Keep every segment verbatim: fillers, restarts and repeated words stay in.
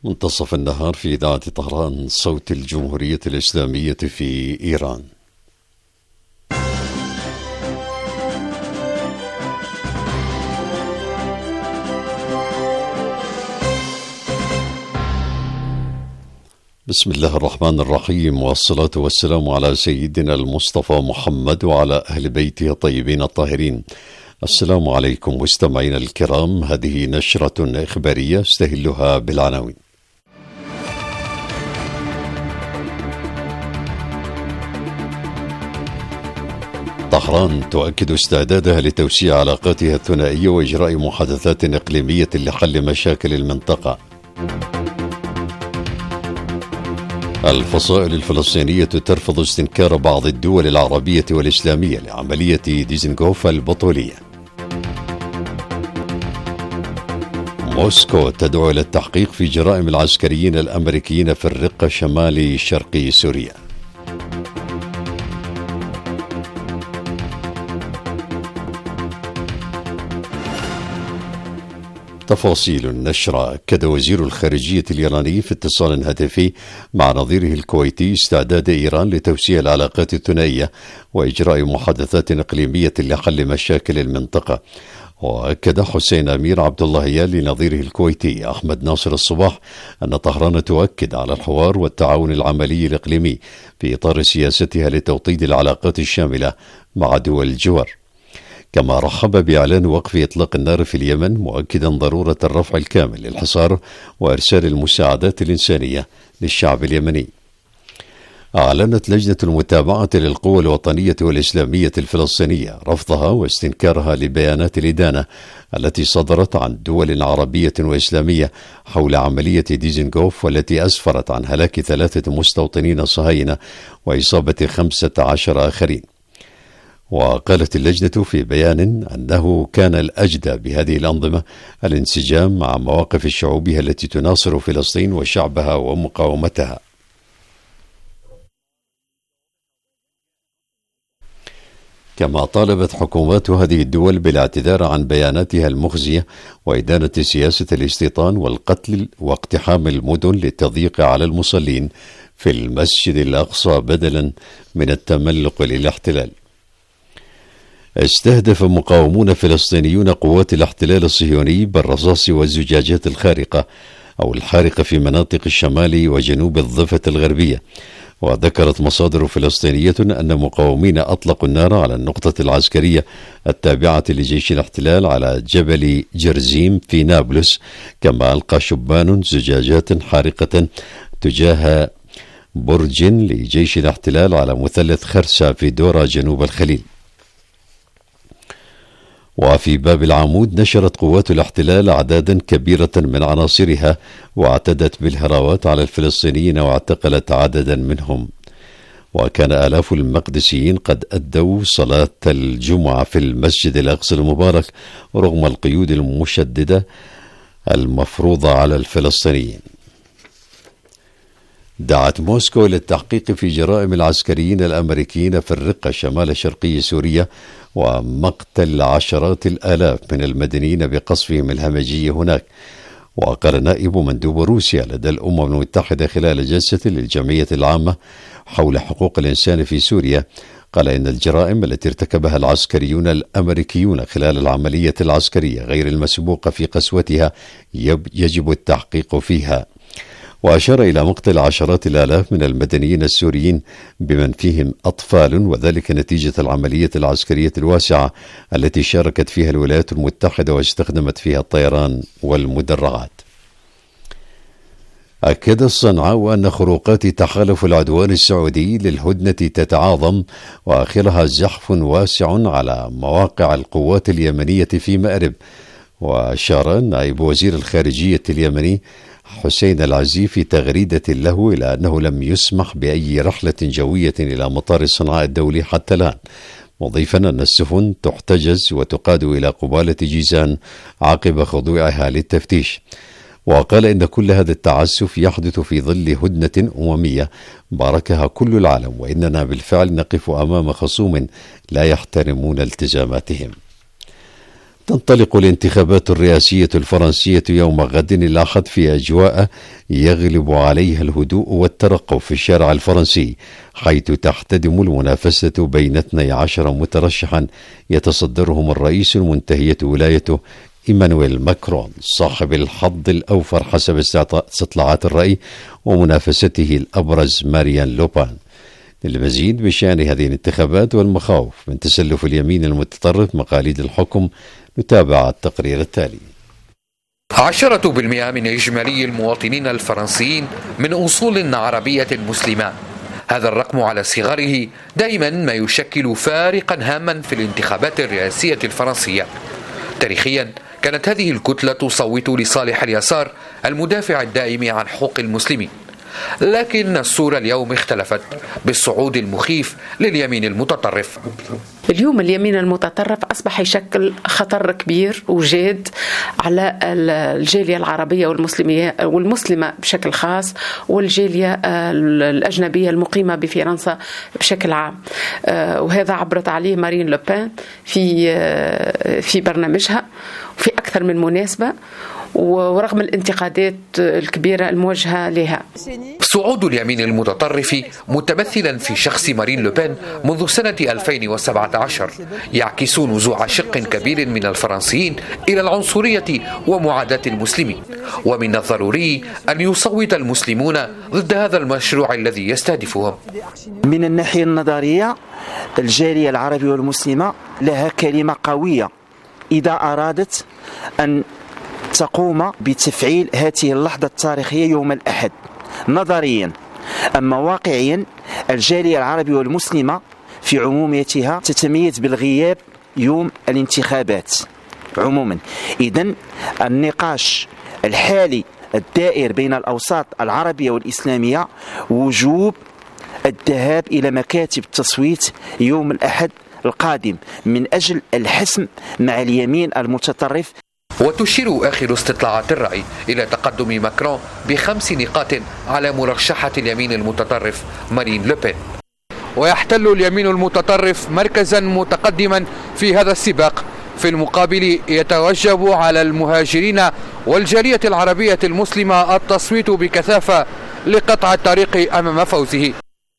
منتصف النهار في إذاعة طهران، صوت الجمهورية الإسلامية في إيران. بسم الله الرحمن الرحيم، والصلاة والسلام على سيدنا المصطفى محمد وعلى أهل بيته الطيبين الطاهرين. السلام عليكم مستمعينا الكرام، هذه نشرة إخبارية استهلها بالعناوين. طهران تؤكد استعدادها لتوسيع علاقاتها الثنائية وإجراء محادثات إقليمية لحل مشاكل المنطقة. الفصائل الفلسطينية ترفض استنكار بعض الدول العربية والإسلامية لعملية ديزنغوف البطولية. موسكو تدعو إلى التحقيق في جرائم العسكريين الأمريكيين في الرقة شمال شرقي سوريا. تفاصيل النشرة. أكد وزير الخارجية الإيراني في اتصال هاتفي مع نظيره الكويتي استعداد إيران لتوسيع العلاقات الثنائية وإجراء محادثات إقليمية لحل مشاكل المنطقة. وأكد حسين أمير عبد اللهيان لنظيره الكويتي أحمد ناصر الصباح أن طهران تؤكد على الحوار والتعاون العملي الإقليمي في إطار سياستها لتوطيد العلاقات الشاملة مع دول الجوار. كما رحب بإعلان وقف إطلاق النار في اليمن، مؤكدا ضرورة الرفع الكامل للحصار وإرسال المساعدات الإنسانية للشعب اليمني. أعلنت لجنة المتابعة للقوى الوطنية والإسلامية الفلسطينية رفضها واستنكارها لبيانات الإدانة التي صدرت عن دول عربية وإسلامية حول عملية ديزنغوف، والتي أسفرت عن هلاك ثلاثة مستوطنين صهاينة وإصابة خمسة عشر آخرين. وقالت اللجنة في بيان أنه كان الأجدى بهذه الأنظمة الانسجام مع مواقف شعوبها التي تناصر فلسطين وشعبها ومقاومتها. كما طالبت حكومات هذه الدول بالاعتذار عن بياناتها المخزية وإدانة سياسة الاستيطان والقتل واقتحام المدن للتضييق على المصلين في المسجد الأقصى بدلا من التملق للاحتلال. استهدف مقاومون فلسطينيون قوات الاحتلال الصهيوني بالرصاص والزجاجات الخارقة أو الحارقة في مناطق الشمال وجنوب الضفة الغربية. وذكرت مصادر فلسطينية أن مقاومين أطلقوا النار على النقطة العسكرية التابعة لجيش الاحتلال على جبل جرزيم في نابلس، كما ألقى شبان زجاجات حارقة تجاه برج لجيش الاحتلال على مثلث خرسة في دورة جنوب الخليل. وفي باب العمود نشرت قوات الاحتلال أعدادا كبيرة من عناصرها واعتدت بالهراوات على الفلسطينيين واعتقلت عددا منهم. وكان آلاف المقدسيين قد أدوا صلاة الجمعة في المسجد الأقصى المبارك رغم القيود المشددة المفروضة على الفلسطينيين. دعت موسكو للتحقيق في جرائم العسكريين الأمريكيين في الرقة شمال شرقي سوريا ومقتل عشرات الآلاف من المدنيين بقصفهم الهمجي هناك. وقال نائب مندوب روسيا لدى الأمم المتحدة خلال جلسة للجمعية العامة حول حقوق الإنسان في سوريا، قال إن الجرائم التي ارتكبها العسكريون الأمريكيون خلال العملية العسكرية غير المسبوقة في قسوتها يجب التحقيق فيها. وأشار إلى مقتل عشرات الآلاف من المدنيين السوريين بمن فيهم أطفال، وذلك نتيجة العملية العسكرية الواسعة التي شاركت فيها الولايات المتحدة واستخدمت فيها الطيران والمدرعات. أكد الصنعاء أن خروقات تحالف العدوان السعودي للهدنة تتعاظم وآخرها زحف واسع على مواقع القوات اليمنية في مأرب. وأشار نائب وزير الخارجية اليمني حسين العزي في تغريدة له إلى أنه لم يسمح بأي رحلة جوية إلى مطار صنعاء الدولي حتى الآن، مضيفا أن السفن تحتجز وتقاد إلى قبالة جيزان عقب خضوعها للتفتيش. وقال إن كل هذا التعسف يحدث في ظل هدنة أممية باركها كل العالم، وإننا بالفعل نقف أمام خصوم لا يحترمون التزاماتهم. تنطلق الانتخابات الرئاسية الفرنسية يوم غد الأحد في أجواء يغلب عليها الهدوء والترقب في الشارع الفرنسي، حيث تحتدم المنافسة بين اثني عشر مترشحا يتصدرهم الرئيس المنتهية ولايته إيمانويل ماكرون صاحب الحظ الأوفر حسب استطلاعات الرأي، ومنافسته الأبرز ماريان لوبان. للمزيد بشأن هذه الانتخابات والمخاوف من تسلف اليمين المتطرف مقاليد الحكم نتابع التقرير التالي. عشرة بالمئة من إجمالي المواطنين الفرنسيين من أصول عربية مسلمة. هذا الرقم على صغره دائما ما يشكل فارقا هاما في الانتخابات الرئاسية الفرنسية. تاريخيا كانت هذه الكتلة تصوت لصالح اليسار المدافع الدائم عن حقوق المسلمين، لكن الصورة اليوم اختلفت بالصعود المخيف لليمين المتطرف. اليوم اليمين المتطرف أصبح يشكل خطر كبير وجاد على الجالية العربية والمسلمية والمسلمة بشكل خاص، والجالية الأجنبية المقيمة بفرنسا بشكل عام، وهذا عبرت عليه مارين لوبان في في برنامجها في أكثر من مناسبة، ورغم الانتقادات الكبيرة الموجهة لها. صعود اليمين المتطرف متمثلا في شخص مارين لوبان منذ سنة ألفين وسبعة عشر يعكس نزوع شق كبير من الفرنسيين إلى العنصرية ومعاداة المسلمين، ومن الضروري أن يصوت المسلمون ضد هذا المشروع الذي يستهدفهم. من الناحية النظرية الجالية العربية والمسلمة لها كلمة قوية إذا أرادت أن تقوم بتفعيل هذه اللحظة التاريخية يوم الأحد نظريا. أما واقعيا الجالية العربية والمسلمة في عموميتها تتميز بالغياب يوم الانتخابات عموما. إذن النقاش الحالي الدائر بين الأوساط العربية والإسلامية وجوب الذهاب إلى مكاتب التصويت يوم الأحد القادم من أجل الحسم مع اليمين المتطرف. وتشير آخر استطلاعات الرأي إلى تقدم ماكرون بخمس نقاط على مرشحة اليمين المتطرف مارين لوبين. ويحتل اليمين المتطرف مركزا متقدما في هذا السباق. في المقابل يتوجب على المهاجرين والجالية العربية المسلمة التصويت بكثافة لقطع الطريق أمام فوزه.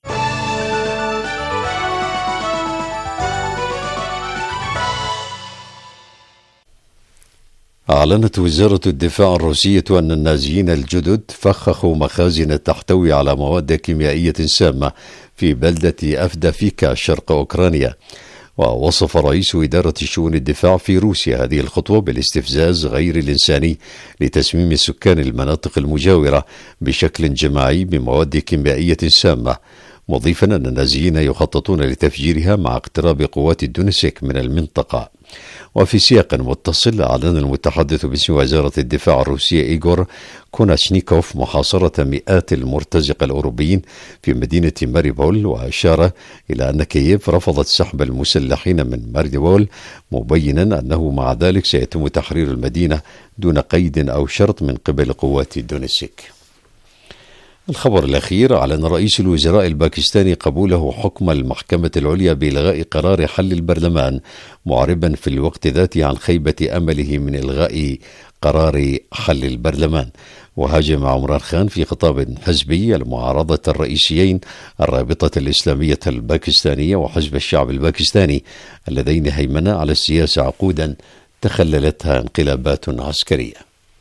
أعلنت وزارة الدفاع الروسية أن النازيين الجدد فخخوا مخازن تحتوي على مواد كيميائية سامة في بلدة أفدافيكا شرق أوكرانيا. ووصف رئيس إدارة شؤون الدفاع في روسيا هذه الخطوة بالاستفزاز غير الإنساني لتسميم سكان المناطق المجاورة بشكل جماعي بمواد كيميائية سامة، مضيفا أن النازيين يخططون لتفجيرها مع اقتراب قوات الدونيسك من المنطقة. وفي سياق متصل أعلن المتحدث باسم وزارة الدفاع الروسية إيغور كوناشنيكوف محاصرة مئات المرتزقة الأوروبيين في مدينة ماريبول، وأشار إلى أن كييف رفضت سحب المسلحين من ماريبول، مبينا أنه مع ذلك سيتم تحرير المدينة دون قيد أو شرط من قبل قوات الدونيسك. الخبر الأخير: أعلن رئيس الوزراء الباكستاني قبوله حكم المحكمة العليا بإلغاء قرار حل البرلمان، معربا في الوقت ذاته عن خيبة أمله من إلغاء قرار حل البرلمان. وهاجم عمران خان في خطاب حزبي المعارضة الرئيسيين الرابطة الإسلامية الباكستانية وحزب الشعب الباكستاني اللذين هيمنا على السياسة عقودا تخللتها انقلابات عسكرية.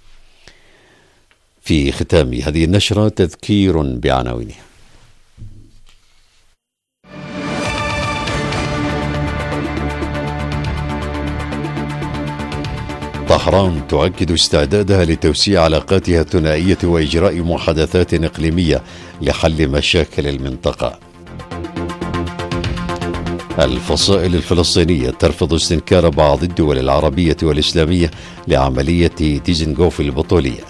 في ختام هذه النشرة تذكير بعناوينها. طهران تؤكد استعدادها لتوسيع علاقاتها الثنائية وإجراء محادثات إقليمية لحل مشاكل المنطقة. الفصائل الفلسطينية ترفض استنكار بعض الدول العربية والإسلامية لعملية ديزنغوف البطولية.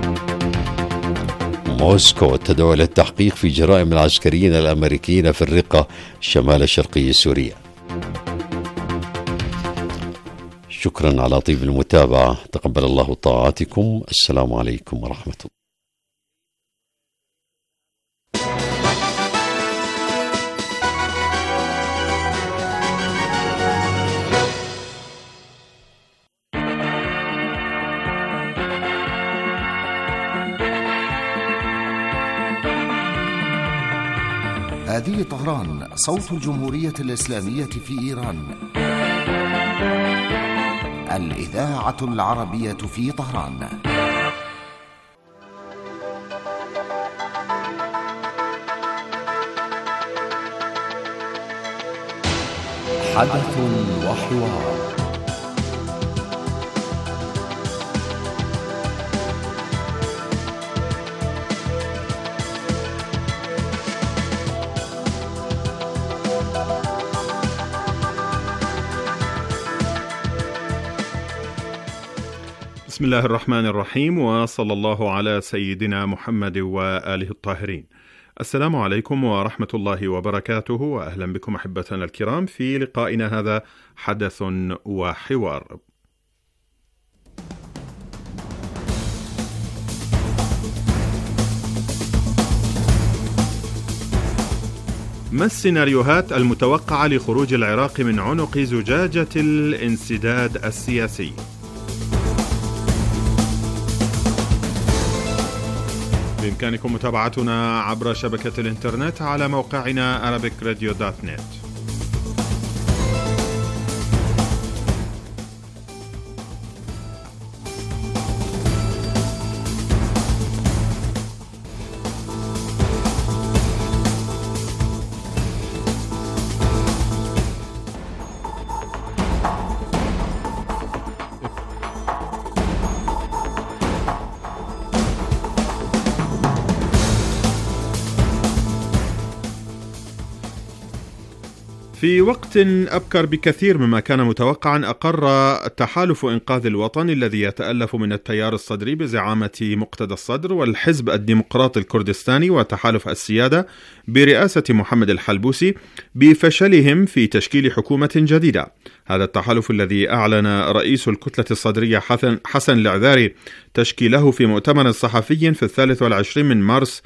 موسكو تدعو إلى التحقيق في جرائم العسكريين الأمريكيين في الرقة شمال شرقي سوريا. شكرا على طيب المتابعة، تقبل الله طاعاتكم. السلام عليكم ورحمة الله. هذه طهران، صوت الجمهورية الإسلامية في إيران، الإذاعة العربية في طهران. حدث وحوار. بسم الله الرحمن الرحيم، وصلى الله على سيدنا محمد وآله الطاهرين. السلام عليكم ورحمة الله وبركاته، وأهلا بكم أحبتنا الكرام في لقائنا هذا حدث وحوار. ما السيناريوهات المتوقعة لخروج العراق من عنق زجاجة الانسداد السياسي؟ بإمكانكم متابعتنا عبر شبكة الإنترنت على موقعنا أرابيك راديو دوت نت. في وقت أبكر بكثير مما كان متوقعا، أقر تحالف إنقاذ الوطن الذي يتألف من التيار الصدري بزعامة مقتدى الصدر والحزب الديمقراطي الكردستاني وتحالف السيادة برئاسة محمد الحلبوسي بفشلهم في تشكيل حكومة جديدة. هذا التحالف الذي أعلن رئيس الكتلة الصدرية حسن العذاري تشكيله في مؤتمر صحفي في الثالث والعشرين من مارس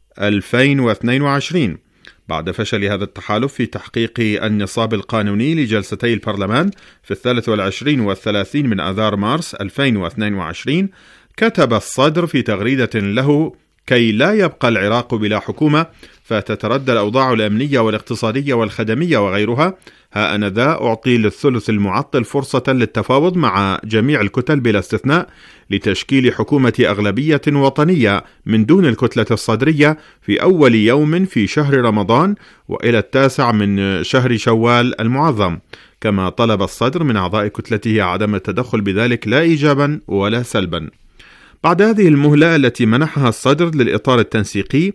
ألفين واثنين وعشرين بعد فشل هذا التحالف في تحقيق النصاب القانوني لجلستي البرلمان في الثالث والعشرين والثلاثين من آذار مارس ألفين واثنين وعشرين. كتب الصدر في تغريدة له: كي لا يبقى العراق بلا حكومة فتتردى الأوضاع الأمنية والاقتصادية والخدمية وغيرها، ها أنا ذا أعطي للثلث المعطل فرصة للتفاوض مع جميع الكتل بلا استثناء لتشكيل حكومة أغلبية وطنية من دون الكتلة الصدرية في أول يوم في شهر رمضان وإلى التاسع من شهر شوال المعظم. كما طلب الصدر من أعضاء كتلته عدم التدخل بذلك لا إيجابا ولا سلبا. بعد هذه المهلة التي منحها الصدر للإطار التنسيقي،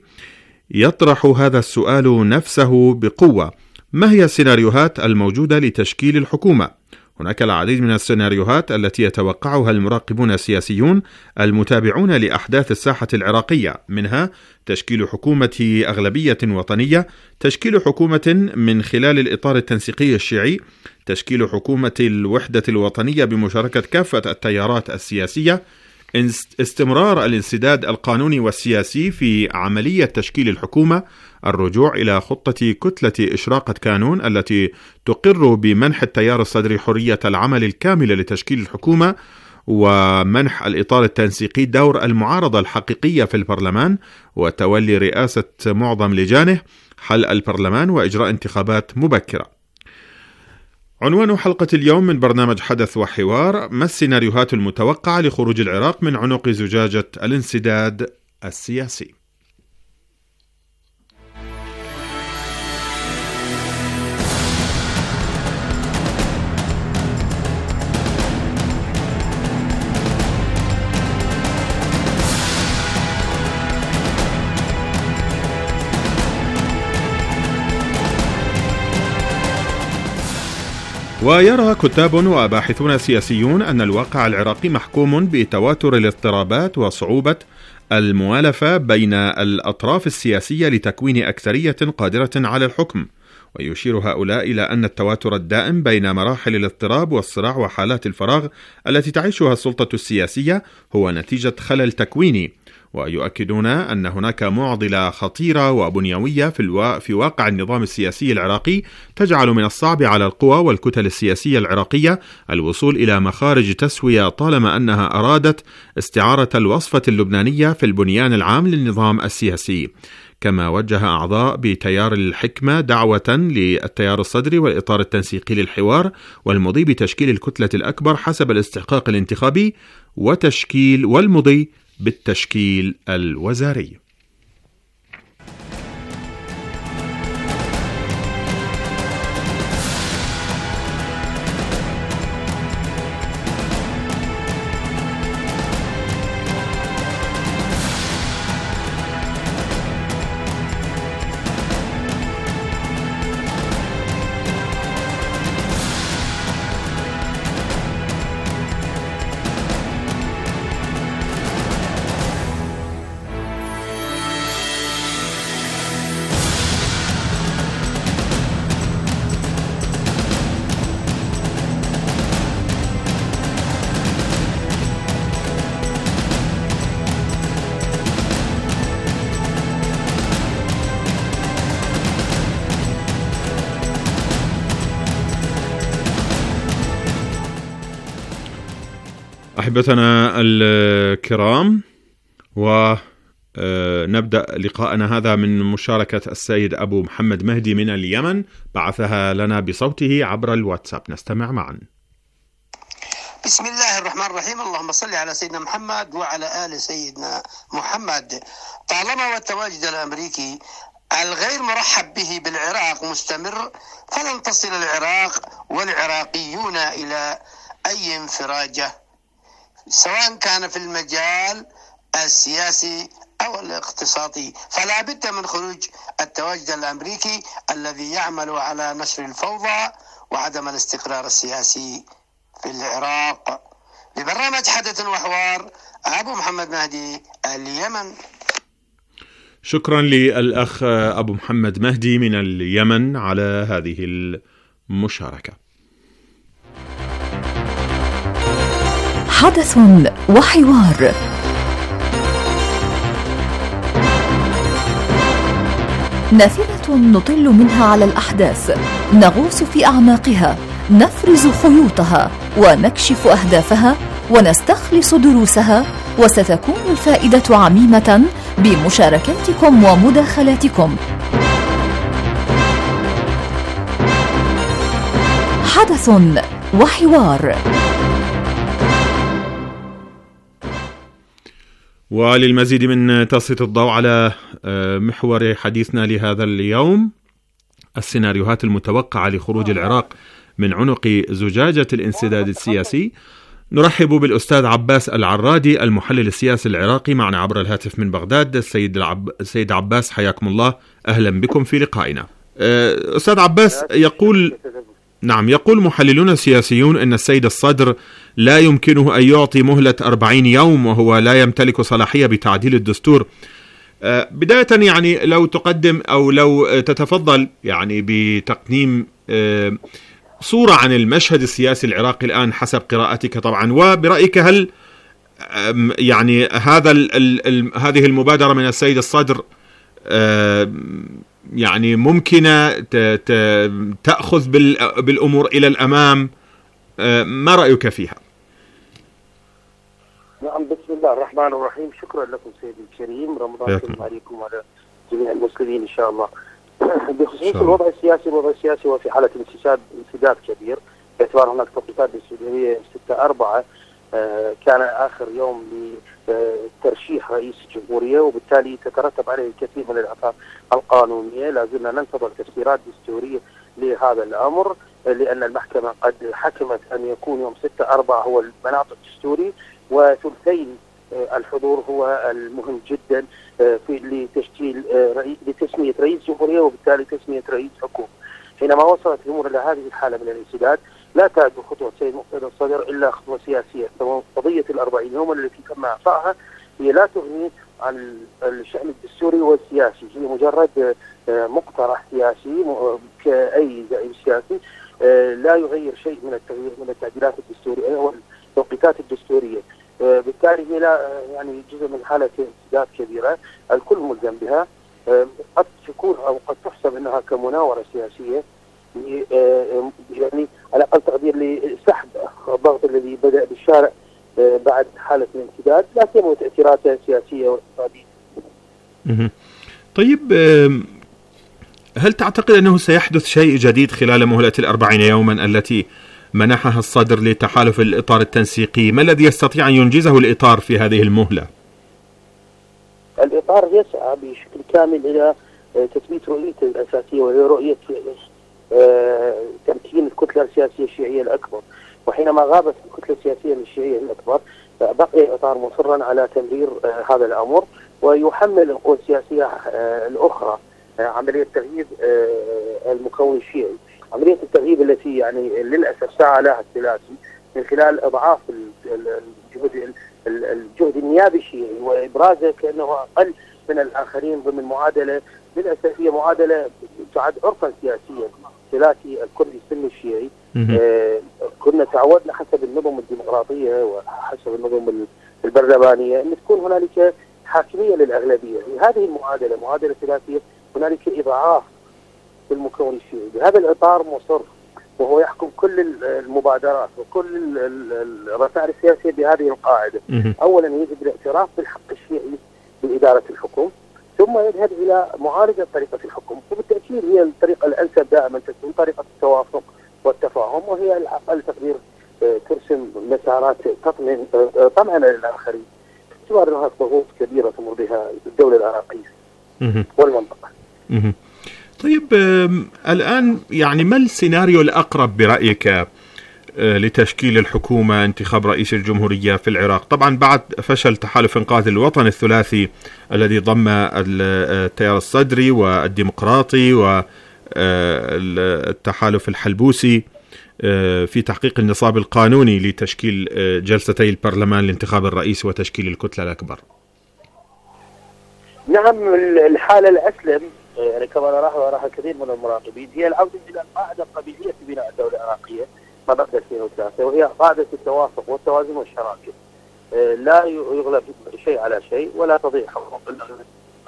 يطرح هذا السؤال نفسه بقوة: ما هي السيناريوهات الموجودة لتشكيل الحكومة؟ هناك العديد من السيناريوهات التي يتوقعها المراقبون السياسيون المتابعون لأحداث الساحة العراقية، منها تشكيل حكومة أغلبية وطنية، تشكيل حكومة من خلال الإطار التنسيقي الشيعي، تشكيل حكومة الوحدة الوطنية بمشاركة كافة التيارات السياسية، استمرار الانسداد القانوني والسياسي في عملية تشكيل الحكومة، الرجوع إلى خطة كتلة إشراقة كانون التي تقر بمنح التيار الصدري حرية العمل الكاملة لتشكيل الحكومة، ومنح الإطار التنسيقي دور المعارضة الحقيقية في البرلمان وتولي رئاسة معظم لجانه، حل البرلمان وإجراء انتخابات مبكرة. عنوان حلقة اليوم من برنامج حدث وحوار: ما السيناريوهات المتوقعة لخروج العراق من عنق زجاجة الانسداد السياسي؟ ويرى كتاب وباحثون سياسيون أن الواقع العراقي محكوم بتواتر الاضطرابات وصعوبة الموالفة بين الأطراف السياسية لتكوين أكثرية قادرة على الحكم. ويشير هؤلاء إلى أن التواتر الدائم بين مراحل الاضطراب والصراع وحالات الفراغ التي تعيشها السلطة السياسية هو نتيجة خلل تكويني. ويؤكدون أن هناك معضلة خطيرة وبنيوية في, الوا... في واقع النظام السياسي العراقي تجعل من الصعب على القوى والكتل السياسية العراقية الوصول إلى مخارج تسوية طالما أنها أرادت استعارة الوصفة اللبنانية في البنيان العام للنظام السياسي. كما وجه أعضاء بتيار الحكمة دعوة للتيار الصدري والإطار التنسيقي للحوار والمضي بتشكيل الكتلة الأكبر حسب الاستحقاق الانتخابي وتشكيل والمضي بالتشكيل الوزاري. أحبتنا الكرام، ونبدأ لقاءنا هذا من مشاركة السيد أبو محمد مهدي من اليمن، بعثها لنا بصوته عبر الواتساب. نستمع معا. بسم الله الرحمن الرحيم. اللهم صل على سيدنا محمد وعلى آل سيدنا محمد. طالما والتواجد الأمريكي الغير مرحب به بالعراق مستمر، فلن تصل العراق والعراقيون إلى أي انفراجة، سواء كان في المجال السياسي أو الاقتصادي. فلا بد من خروج التواجد الأمريكي الذي يعمل على نشر الفوضى وعدم الاستقرار السياسي في العراق. لبرنامج حدث وحوار، أبو محمد مهدي، اليمن. شكرا للأخ أبو محمد مهدي من اليمن على هذه المشاركة. حدث وحوار. نافذة نطل منها على الأحداث، نغوص في أعماقها، نفرز خيوطها ونكشف أهدافها ونستخلص دروسها، وستكون الفائدة عميمة بمشاركاتكم ومداخلاتكم. حدث وحوار. وللمزيد من تسليط الضوء على محور حديثنا لهذا اليوم، السيناريوهات المتوقعة لخروج العراق من عنق زجاجة الانسداد السياسي، نرحب بالأستاذ عباس العرادي المحلل السياسي العراقي معنا عبر الهاتف من بغداد. السيد العب... السيد عباس، حياكم الله، أهلا بكم في لقائنا. أستاذ عباس، يقول نعم يقول محللون سياسيون أن السيد الصدر لا يمكنه أن يعطي مهلة أربعين يوم وهو لا يمتلك صلاحية بتعديل الدستور. بداية يعني لو تقدم أو لو تتفضل يعني بتقديم صورة عن المشهد السياسي العراقي الآن حسب قراءتك طبعا، وبرأيك هل يعني هذا ال ال هذه المبادرة من السيد الصدر يعني ممكنة تأخذ بالأمور إلى الأمام؟ ما رأيك فيها؟ نعم، بسم الله الرحمن الرحيم. شكرا لكم سيدي الكريم، رمضان كريم عليكم وعلى جميع المسلمين إن شاء الله. بخصوص الوضع السياسي، الوضع السياسي هو في حالة انسداد انسداد كبير، باعتبار هناك توقيتات دستورية ستة أربعة كان آخر يوم لترشيح رئيس الجمهورية، وبالتالي تترتب عليه الكثير من الآثار القانونية. لا زلنا ننتظر تفسيرات دستورية لهذا الأمر، لأن المحكمة قد حكمت أن يكون يوم ستة أربعة هو المناط الدستوري، وثلثين الحضور هو المهم جدا في لتشكيل لتسمية رئيس جمهورية وبالتالي تسمية رئيس حكومة. حينما وصلت الأمور إلى هذه الحالة من الانسداد، لا تعد خطوة سيد مقتدى الصدر إلا خطوة سياسية. قضية الأربعين يوم التي تم إعطائها هي لا تغني عن الشأن الدستوري والسياسي، هي مجرد مقترح سياسي كأي زعيم سياسي، لا يغير شيء من التغيير من التعديلات الدستورية والتوقيتات الدستورية. بالتالي هي لا يعني جزء من حالة انسداد كبيرة الكل ملزم بها. قد تكون أو قد تحسب أنها كمناورة سياسية، يعني على أقل تقدير لسحب الضغط الذي بدأ بالشارع بعد حالة الانسداد، لا سيما تأثيراته السياسية والاقتصادية. طيب هل تعتقد أنه سيحدث شيء جديد خلال مهلة الأربعين يوما التي منحها الصدر لتحالف الإطار التنسيقي؟ ما الذي يستطيع أن ينجزه الإطار في هذه المهلة؟ الإطار يسعى بشكل كامل إلى تثبيت رؤيته الأساسية، وهي رؤية تمكين الكتلة السياسية الشيعية الأكبر. وحينما غابت الكتلة السياسية الشيعية الأكبر بقي الإطار مصرا على تمرير هذا الأمر، ويحمل القوى السياسية الأخرى عملية تغييب المكون الشيعي. عملية التغييب التي يعني للأسف سعى لها الثلاثي من خلال إضعاف الجهد الجهد النيابي الشيعي وإبرازه كأنه أقل من الآخرين ضمن معادلة للأسف هي معادلة تعد عرفا سياسيا. ثلاثي الكردي السني الشيعي آه كنا تعودنا حسب النظم الديمقراطية وحسب النظم البرلمانية أن تكون هنالك حاكمية للأغلبية. هذه المعادلة معادلة ثلاثية هنالك إضعاف في المكون الشيعي. بهذا الإطار مصر وهو يحكم كل المبادرات وكل الرسائل السياسية بهذه القاعدة. أولا يجب الاعتراف بالحق الشيعي بإدارة الحكم، ثم يذهب إلى معالجة طريقة الحكم، وبالتأكيد هي الطريقة الأنسب دائما تكون طريقة التوافق والتفاهم، وهي الأقل تقدير ترسم مسارات تطمئن طمأنة للآخرين باعتبار أنها ضغوط كبيرة تمر بها الدولة العراقية والمنطقة. طيب الآن يعني ما السيناريو الأقرب برأيك لتشكيل الحكومة انتخاب رئيس الجمهورية في العراق؟ طبعا بعد فشل تحالف إنقاذ الوطن الثلاثي الذي ضم التيار الصدري والديمقراطي والتحالف الحلبوسي في تحقيق النصاب القانوني لتشكيل جلستي البرلمان لانتخاب الرئيس وتشكيل الكتلة الأكبر. نعم، الحالة الأسلم يعني كما نراه وراها الكثير من المراقبين هي العودة إلى القاعدة القبيلية في بناء الدولة العراقية ما بعد ألفين وثلاثة، وهي قاعدة التوافق والتوازن والشراكة. لا يغلب شيء على شيء ولا تضيع حقوق الأغلبية،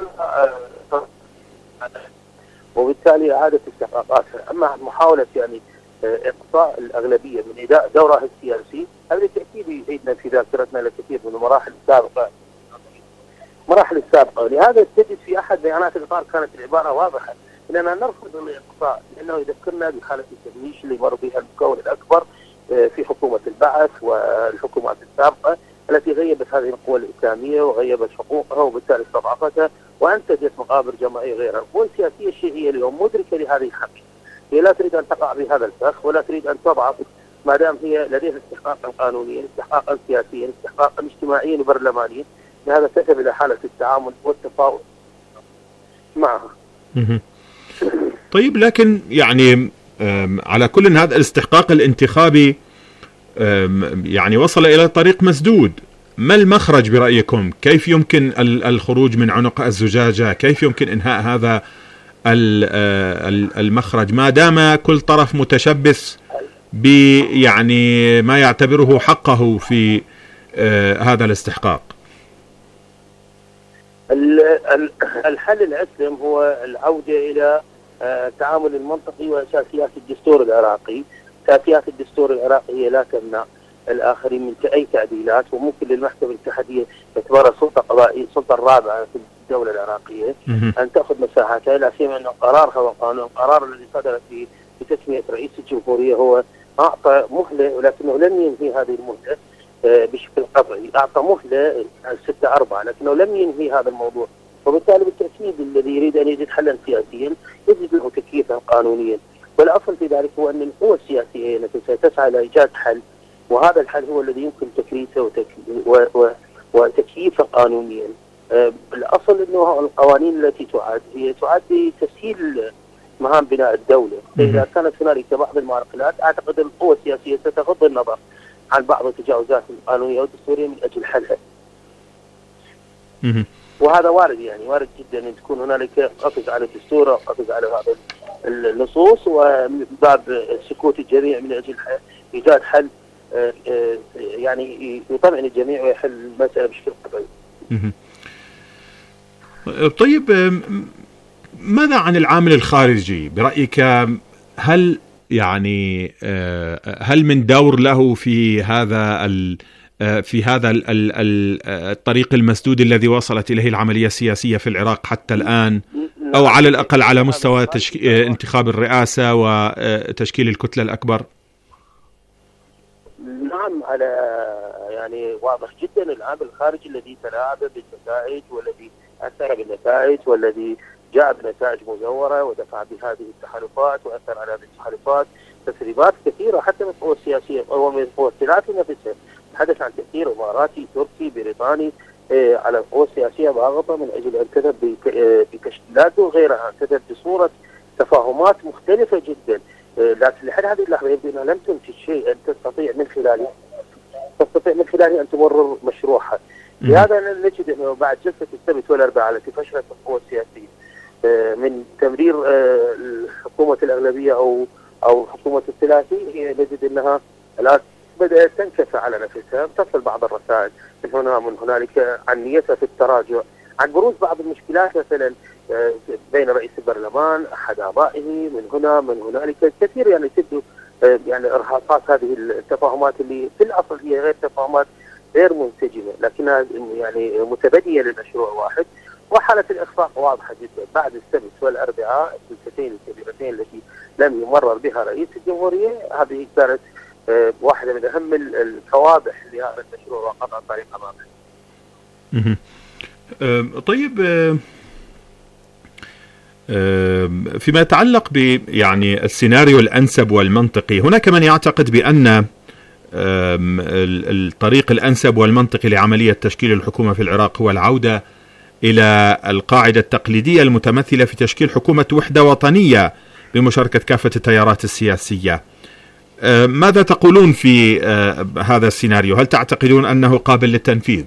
وبالتالي إعادة استحقاقاتها. أما محاولة يعني إقصاء الأغلبية من أداء دورها السياسي هذا بالتأكيد يعيدنا في ذاكرتنا لكثير من المراحل السابقة مراحل السابقة ولهذا تجد في أحد بيانات الإطار كانت العبارة واضحة أننا نرفض الإقصاء، لأنه يذكرنا بحالة التدميش اللي مر بها المكون الأكبر في حكومة البعث والحكومات السابقة التي غيبت هذه القوى الإسلامية وغيبت حقوقها وبالتالي استضعفتها وأنتجت مقابر جماعية غيرها. القوى السياسية الشيعية اليوم مدركة لهذه الحقيقة، هي لا تريد أن تقع بهذا الفخ ولا تريد أن تضعف ما دام هي لديها استحقاقا قانونيا، استحقاقا سياسيا، استحقاقا اجتماعيا وبرلمانيا. لهذا تذهب إلى حالة التعامل والتفاوض معها. طيب لكن يعني على كل هذا الاستحقاق الانتخابي يعني وصل إلى طريق مسدود. ما المخرج برأيكم؟ كيف يمكن الخروج من عنق الزجاجة؟ كيف يمكن إنهاء هذا المخرج ما دام كل طرف متشبث ب يعني ما يعتبره حقه في هذا الاستحقاق؟ الحل الأسلم هو العودة إلى التعامل المنطقي وأساسيات الدستور العراقي. أساسيات الدستور العراقي هي لا تمنع الآخرين من أي تعديلات، وممكن للمحكمة الاتحادية باعتبارها سلطة قضائية السلطة الرابعة في الدولة العراقية أن تأخذ مساحتها، لا سيما أن قرارها وقانون القرار الذي صدر في بتسمية رئيس الجمهورية هو أعطى مهلة، ولكنه لم ينهي هذه المهلة بشكل قطعي. أعطى مهلة ستة أربعة لكنه لم ينهي هذا الموضوع، وبالتالي بالتأكيد الذي يريد أن يجد حلا سياسيا يجد له تكييفا قانونيا. والأصل في ذلك هو أن القوى السياسية التي ستسعى إلى إيجاد حل، وهذا الحل هو الذي يمكن تكريسه وتكييفه قانونيا. الأصل أنه القوانين التي تعد هي تعد لتسهيل مهام بناء الدولة. إذا كانت هنالك بعض المعرقلات أعتقد القوى السياسية ستغض النظر عن بعض التجاوزات القانونية والدستورية من أجل حلها. وهذا وارد، يعني وارد جدا أن تكون هنالك قفز على الدستور وقفز على هذا النصوص ومن باب سكوت الجميع من أجل إيجاد حل يعني يطمئن الجميع ويحل المسألة بشكل طبيعي. طيب ماذا عن العامل الخارجي برأيك؟ هل يعني هل من دور له في هذا في هذا الطريق المسدود الذي وصلت إليه العملية السياسية في العراق حتى الآن، أو على الأقل على مستوى انتخاب الرئاسة وتشكيل الكتلة الأكبر؟ نعم، على يعني واضح جدا العامل الخارجي الذي تلاعب بالنتائج والذي أثر بالنتائج والذي جاء بنتائج مزورة ودفع بهذه التحالفات وأثر على هذه التحالفات تسريبات كثيرة حتى من القوى السياسية ومن ممثلات نفسها. تحدث عن تأثير إماراتي تركي بريطاني على القوى السياسية ضاغطة من أجل أن تذهب بتشكيلات وغيرها، تذهب بصورة تفاهمات مختلفة جدا، لكن لحد هذه اللحظة يبدو أنها لم تنتج شيء أن تستطيع من خلاله تستطيع من خلاله أن تمرر مشروعها. لهذا نجد أنه بعد جلسة السبت والأربعاء التي فشلت القوى السياسية من تمرير حكومة الأغلبية أو أو حكومة الثلاثي، هي نجد أنها الآن بدأت تنكفى على نفسها، تصل بعض الرسائل من هنا من هنالك عن نيتها في التراجع، عن بروز بعض المشكلات مثلا بين رئيس البرلمان أحد أعضائه من هنا من هنالك كثير، يعني تبدو يعني إرهاصات هذه التفاهمات اللي في الأصل هي غير تفاهمات غير منسجمة لكنها يعني متبنية لمشروع واحد. وحالة الإخفاق واضحة جدا بعد السبت والأربعاء الجلستين الكبيرتين التي لم يمرر بها رئيس الجمهورية. هذه كانت واحدة من أهم الكوابح لهذا المشروع وقطع الطريق أمامه. طيب، فيما يتعلق ب يعني السيناريو الأنسب والمنطقي، هناك من يعتقد بأن الطريق الأنسب والمنطقي لعملية تشكيل الحكومة في العراق هو العودة إلى القاعدة التقليدية المتمثلة في تشكيل حكومة وحدة وطنية بمشاركة كافة التيارات السياسية. ماذا تقولون في هذا السيناريو؟ هل تعتقدون أنه قابل للتنفيذ؟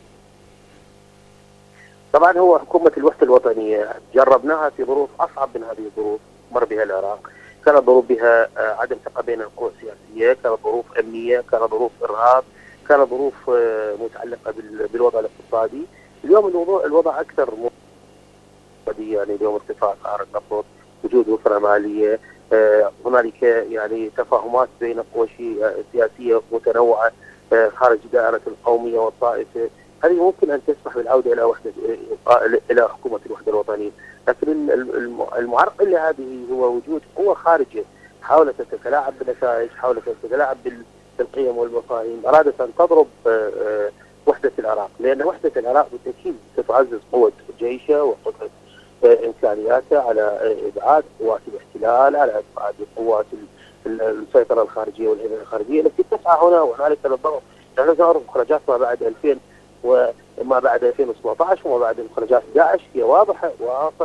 طبعا هو حكومة الوحدة الوطنية جربناها في ظروف أصعب من هذه الظروف مر بها العراق، كانت ظروف بها عدم ثقة بين القوى السياسية، كانت ظروف أمنية، كانت ظروف إرهاب، كانت ظروف متعلقة بالوضع الاقتصادي. اليوم الوضع الوضع أكثر مقتصدي، يعني اليوم ارتفاع أسعار النفط، وجود وفرة مالية، هنالك يعني تفاهمات بين القوى السياسية متنوعة خارج دائرة القومية والطائفة. هذه ممكن أن تسمح بالعودة إلى وحدة إلى حكومة الوحدة الوطنية، لكن المعرقل لهذه هو وجود قوة خارجية حاولت أن تتلاعب بالنتائج، حاولت أن تتلاعب بالقيم والمفاهيم، أرادت أن تضرب وحدة العراق، لأن وحدة العراق بالتأكيد ستعزز قوة جيشها وقدرة إمكانياتها على إبعاد قوات الاحتلال، على إبعاد قوات السيطرة الخارجية والهيمنة الخارجية التي تسعى هنا وهنالك للضغط. نحن نعرف مخرجات ما بعد ألفين وما بعد ألفين وسبعة عشر وما بعد مخرجات داعش هي واضحة وواضحة.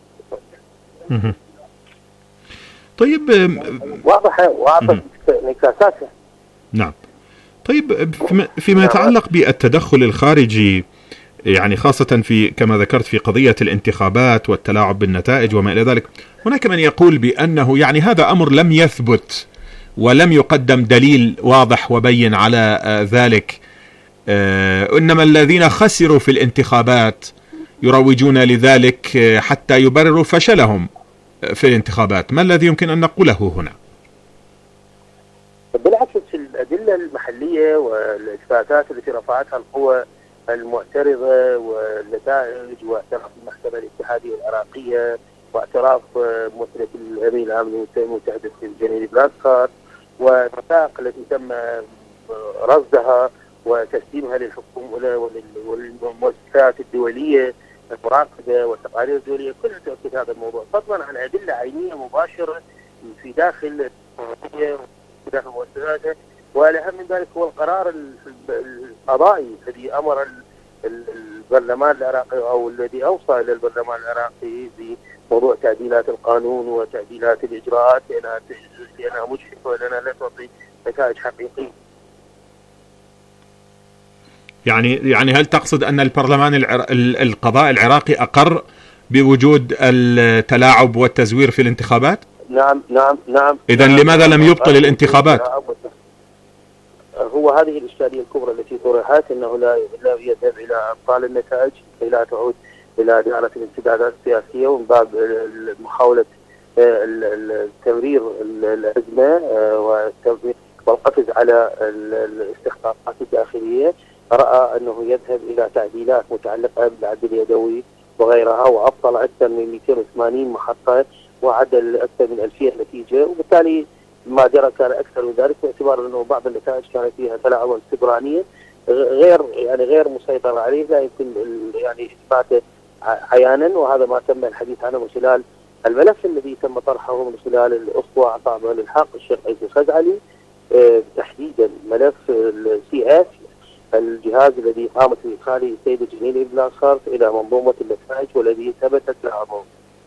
طيب، واضحة واضحة انعكاساتها. نعم. طيب، فيما يتعلق بالتدخل الخارجي، يعني خاصة في كما ذكرت في قضية الانتخابات والتلاعب بالنتائج وما إلى ذلك، هناك من يقول بأنه يعني هذا أمر لم يثبت ولم يقدم دليل واضح وبين على ذلك، إنما الذين خسروا في الانتخابات يروجون لذلك حتى يبرروا فشلهم في الانتخابات. ما الذي يمكن أن نقوله هنا؟ بالعكس، الأدلة المحلية والإثباتات التي رفعتها القوى المعترضة والنتائج واعتراف المحكمة الاتحادية العراقية واعتراف ممثلة الأمين العام المتحدث الجنرال بلاسكار والوثائق التي تم رصدها وتسليمها للحكومة والمؤسسات الدولية المراقبة والتقارير الدولية كلها تؤكد هذا الموضوع، فضلا عن أدلة عينية مباشرة في داخل في داخل مؤسساتها. والأهم من ذلك هو القرار القضائي الذي أمر البرلمان العراقي أو الذي أوصى إلى البرلمان العراقي بموضوع تعديلات القانون وتعديلات الإجراءات لأنها لأنها مجحفة ولأنها لا تعطي نتائج حقيقية. يعني يعني هل تقصد أن البرلمان العر... القضاء العراقي أقر بوجود التلاعب والتزوير في الانتخابات؟ نعم نعم نعم. إذن نعم لماذا لم يبطل الانتخابات؟ هو هذه الإشكالية الكبرى التي طرحت، أنه لا لا يذهب إلى إبطال النتائج كي لا تعود إلى دائرة الانسدادات السياسية ومن باب محاولة تمرير الأزمة والقفز على الاستحقاقات الداخلية، رأى أنه يذهب إلى تعديلات متعلقة بالعد اليدوي وغيرها، وأبطل أكثر من مئتين وثمانين محطة وعدل أكثر من ألفين نتيجة، وبالتالي ما جرى كان أكثر من ذلك، باعتبار أنه بعض النتائج كانت فيها تلاعبا استبرانيا غير يعني غير مسيطر عليه، لا يمكن يعني إثباته عيانا، وهذا ما تم الحديث عنه من خلال الملف الذي تم طرحه من خلال الأسطوة عطاء بن الحق الشيخ عيسى الخزعلي، تحديدا ملف السي اس، الجهاز الذي قامت بإدخاله السيدة جميلة بن صارت إلى منظومة النتائج والذي ثبتت لها.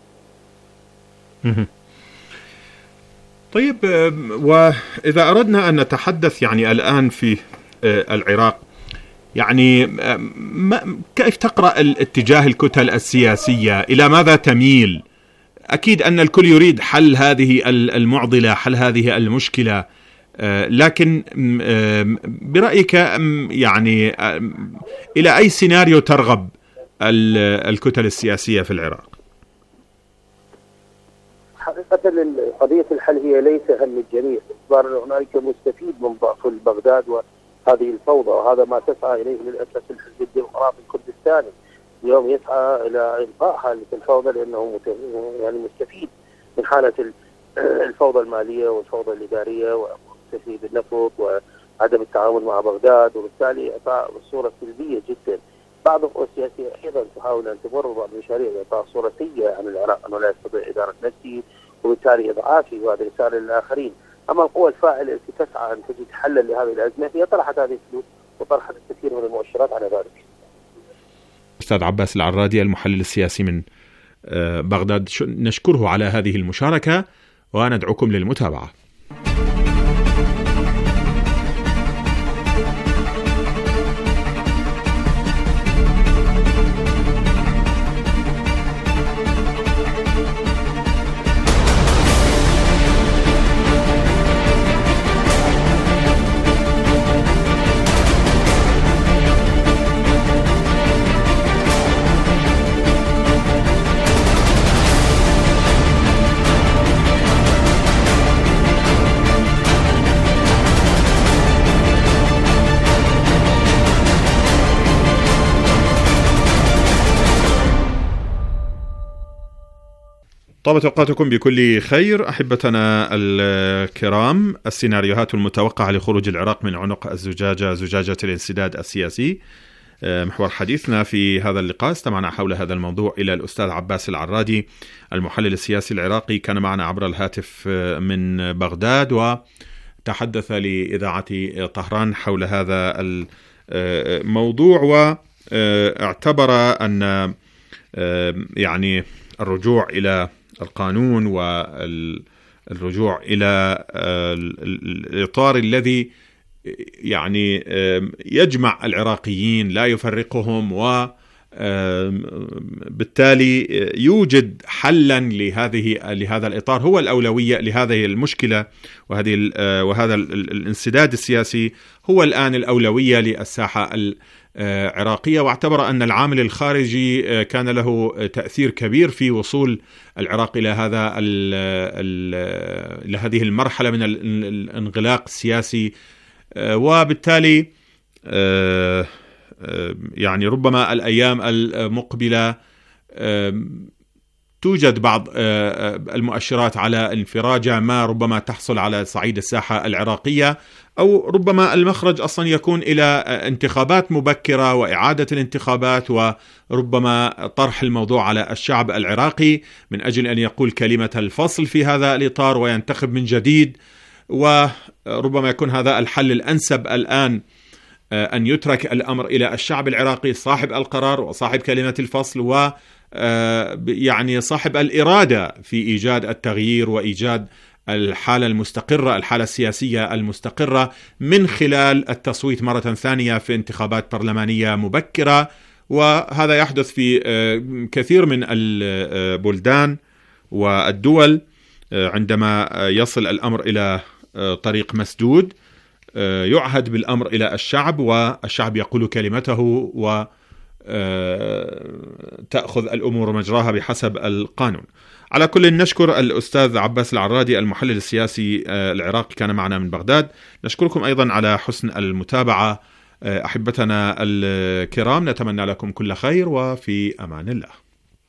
طيب، وإذا أردنا أن نتحدث يعني الآن في العراق، يعني كيف تقرأ الاتجاه الكتل السياسية؟ إلى ماذا تميل؟ أكيد أن الكل يريد حل هذه المعضلة، حل هذه المشكلة، لكن برأيك يعني إلى أي سيناريو ترغب الكتل السياسية في العراق؟ حقيقة قضية الحل هي ليس هم الجميع، باعتبار هنالك مستفيد من ضعف بغداد وهذه الفوضى، وهذا ما تسعى إليه للأسف الحزب الديمقراطي الكردستاني. اليوم يسعى إلى إلقاء حالة الفوضى لأنه يعني مستفيد من حالة الفوضى المالية والفوضى الإدارية ومستفيد بالنفط وعدم التعاون مع بغداد، وبالتالي أعطى صورة سلبية جدا. بعض القوى السياسية أيضا تحاول أن تمر بعض المشاريع لإعطاء صورة سيئة عن العراق أنه لا يستطيع إدارة نفسه وبالتالي إضعافه، وهذا رسالة للآخرين. أما القوى الفاعلة التي تسعى أن تجد حلا لهذه الأزمة هي طرحت هذه الفلوس وطرحت الكثير من المؤشرات على ذلك. أستاذ عباس العرادي المحلل السياسي من بغداد، نشكره على هذه المشاركة وندعوكم للمتابعة. طابت أوقاتكم بكل خير أحبتنا الكرام. السيناريوهات المتوقعة لخروج العراق من عنق الزجاجة، زجاجة الانسداد السياسي، محور حديثنا في هذا اللقاء. استمعنا حول هذا الموضوع إلى الأستاذ عباس العرادي المحلل السياسي العراقي، كان معنا عبر الهاتف من بغداد وتحدث لإذاعة طهران حول هذا الموضوع، واعتبر أن يعني الرجوع إلى القانون والرجوع إلى الإطار الذي يعني يجمع العراقيين لا يفرقهم، وبالتالي يوجد حلا لهذه لهذا الإطار هو الأولوية لهذه المشكلة، وهذه وهذا الانسداد السياسي هو الآن الأولوية للساحة العراقية. واعتبر أن العامل الخارجي كان له تأثير كبير في وصول العراق إلى هذا إلى هذه المرحلة من الانغلاق السياسي، وبالتالي يعني ربما الأيام المقبلة توجد بعض المؤشرات على انفراجة ما ربما تحصل على صعيد الساحة العراقية، أو ربما المخرج أصلا يكون إلى انتخابات مبكرة وإعادة الانتخابات، وربما طرح الموضوع على الشعب العراقي من أجل أن يقول كلمة الفصل في هذا الإطار وينتخب من جديد. وربما يكون هذا الحل الأنسب الآن، أن يترك الأمر إلى الشعب العراقي صاحب القرار وصاحب كلمة الفصل، و يعني صاحب الإرادة في إيجاد التغيير وإيجاد الحالة المستقرة، الحالة السياسية المستقرة، من خلال التصويت مرة ثانية في انتخابات برلمانية مبكرة. وهذا يحدث في كثير من البلدان والدول عندما يصل الأمر إلى طريق مسدود، يعهد بالأمر إلى الشعب والشعب يقول كلمته، و تأخذ الأمور مجراها بحسب القانون. على كل نشكر الأستاذ عباس العرادي المحلل السياسي العراقي كان معنا من بغداد. نشكركم أيضا على حسن المتابعة أحبتنا الكرام، نتمنى لكم كل خير وفي أمان الله.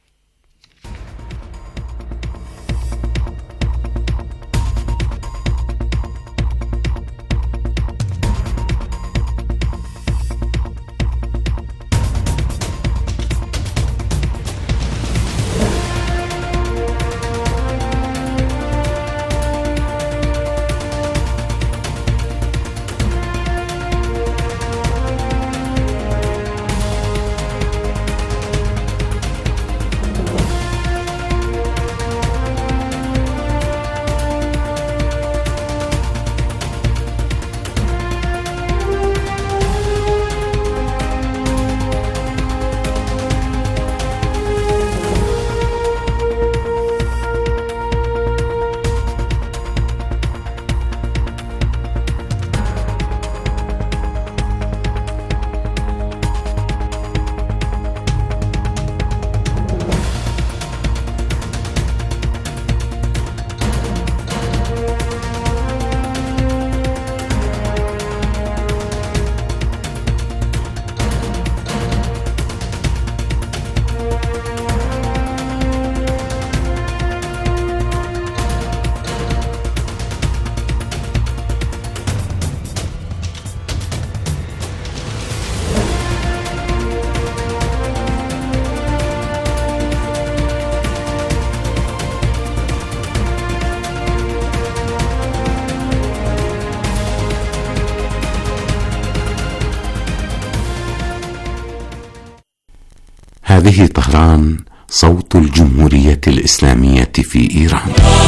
هذه طهران، صوت الجمهورية الإسلامية في إيران.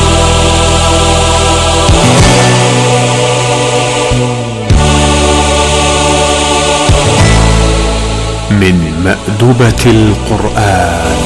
من مأدبة القرآن.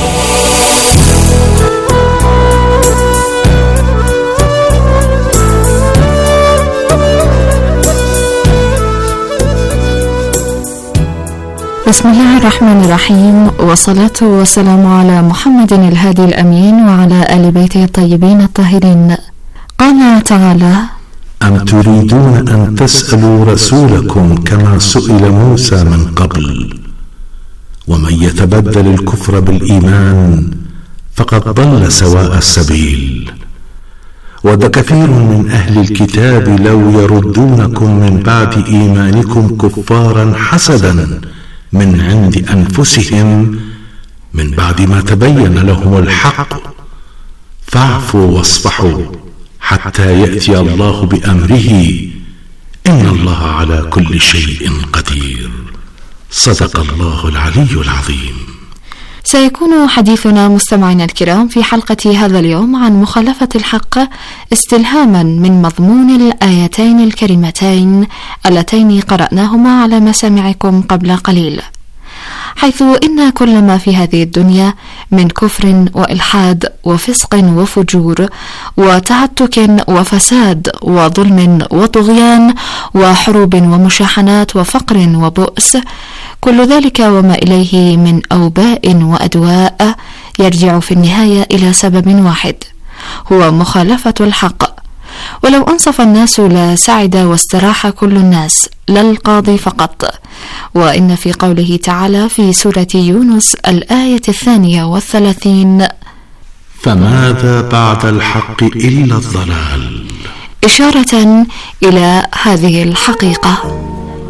بسم الله الرحمن الرحيم، والصلاة والسلام على محمد الهادي الأمين وعلى آل بيته الطيبين الطاهرين. قال تعالى: أم تريدون أن تسألوا رسولكم كما سئل موسى من قبل، ومن يتبدل الكفر بالإيمان فقد ضل سواء السبيل. ود كثير من أهل الكتاب لو يردونكم من بعد إيمانكم كفارا حسدا من عند أنفسهم من بعد ما تبين لهم الحق، فاعفوا واصفحوا حتى يأتي الله بأمره، إن الله على كل شيء قدير. صدق الله العلي العظيم. سيكون حديثنا مستمعينا الكرام في حلقة هذا اليوم عن مخالفة الحق، استلهاما من مضمون الآيتين الكريمتين اللتين قرأناهما على مسامعكم قبل قليل، حيث إن كل ما في هذه الدنيا من كفر وإلحاد وفسق وفجور وتعتك وفساد وظلم وطغيان وحروب ومشاحنات وفقر وبؤس، كل ذلك وما إليه من أوباء وأدواء يرجع في النهاية إلى سبب واحد، هو مخالفة الحق. ولو أنصف الناس لسعد واستراح كل الناس، لا القاضي فقط. وإن في قوله تعالى في سورة يونس الآية الثانية والثلاثين: فماذا بعد الحق إلا الضلال، إشارة إلى هذه الحقيقة.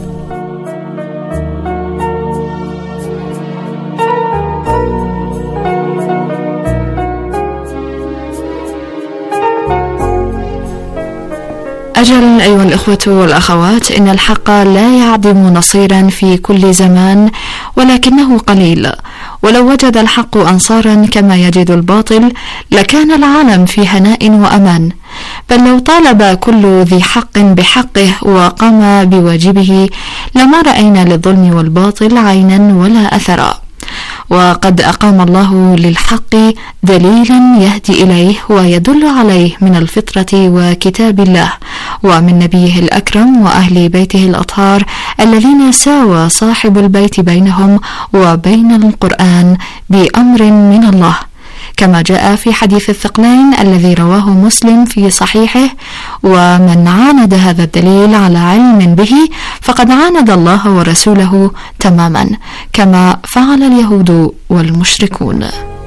أجل أيها الإخوة والأخوات، إن الحق لا يعدم نصيرا في كل زمان، ولكنه قليل. ولو وجد الحق أنصارا كما يجد الباطل لكان العالم في هناء وأمان، بل لو طالب كل ذي حق بحقه وقام بواجبه لما رأينا للظلم والباطل عينا ولا أثرا. وقد أقام الله للحق دليلا يهدي إليه ويدل عليه من الفطرة وكتاب الله ومن نبيه الأكرم وأهل بيته الأطهار الذين ساوى صاحب البيت بينهم وبين القرآن بأمر من الله، كما جاء في حديث الثقلين الذي رواه مسلم في صحيحه: ومن عاند هذا الدليل على علم به فقد عاند الله ورسوله تماما، كما فعل اليهود والمشركون.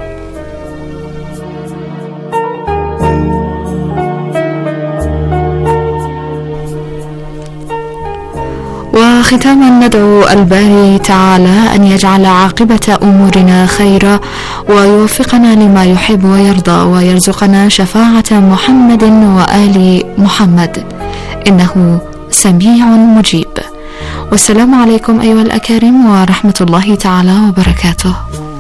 وختاما ندعو الباري تعالى أن يجعل عاقبة أمورنا خيرا ويوفقنا لما يحب ويرضى ويرزقنا شفاعة محمد وآل محمد، إنه سميع مجيب. والسلام عليكم أيها الأكارم ورحمة الله تعالى وبركاته.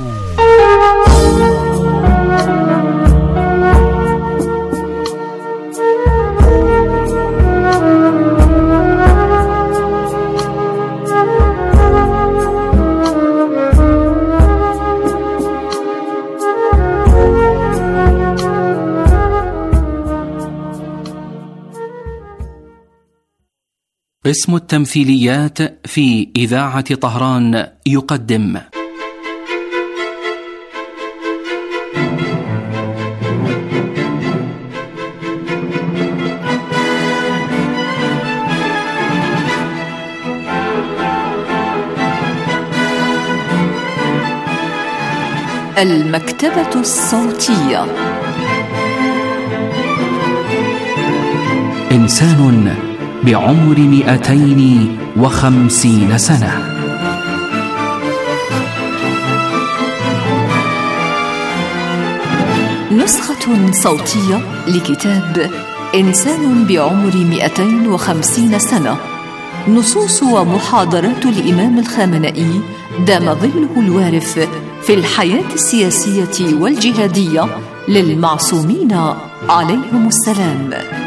قسم التمثيليات في إذاعة طهران يقدم المكتبة الصوتية. إنسان بعمر مئتين وخمسين سنة. نسخة صوتية لكتاب إنسان بعمر مئتين وخمسين سنة، نصوص ومحاضرات الإمام الخامنئي دام ظله الوارف في الحياة السياسية والجهادية للمعصومين عليهم السلام.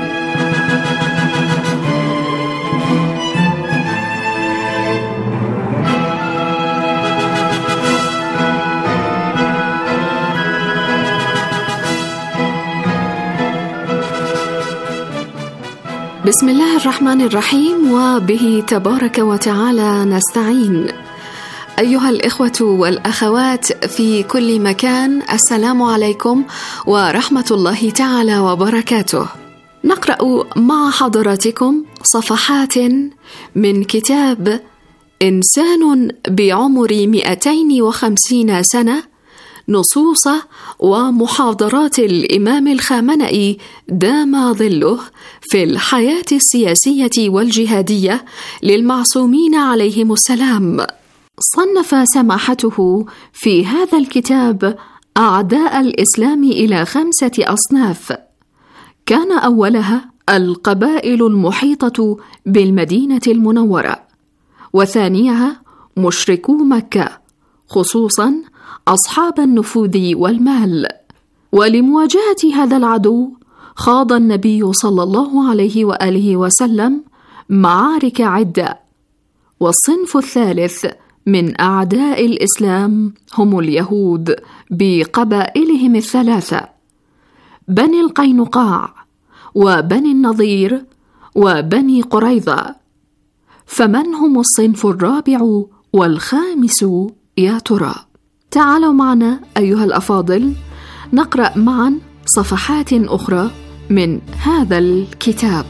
بسم الله الرحمن الرحيم، وبه تبارك وتعالى نستعين. أيها الإخوة والأخوات في كل مكان، السلام عليكم ورحمة الله تعالى وبركاته. نقرأ مع حضراتكم صفحات من كتاب إنسان بعمر مئتين وخمسين سنة، نصوص ومحاضرات الإمام الخامنئي دام ظله في الحياة السياسية والجهادية للمعصومين عليهم السلام. صنف سماحته في هذا الكتاب أعداء الإسلام إلى خمسة أصناف، كان أولها القبائل المحيطة بالمدينة المنورة، وثانيها مشركو مكة، خصوصا أصحاب النفوذ والمال. ولمواجهة هذا العدو خاض النبي صلى الله عليه وآله وسلم معارك عدة. والصنف الثالث من أعداء الإسلام هم اليهود بقبائلهم الثلاثة: بني القينقاع وبني النضير وبني قريظة. فمن هم الصنف الرابع والخامس يا ترى؟ تعالوا معنا أيها الأفاضل نقرأ معا صفحات أخرى من هذا الكتاب.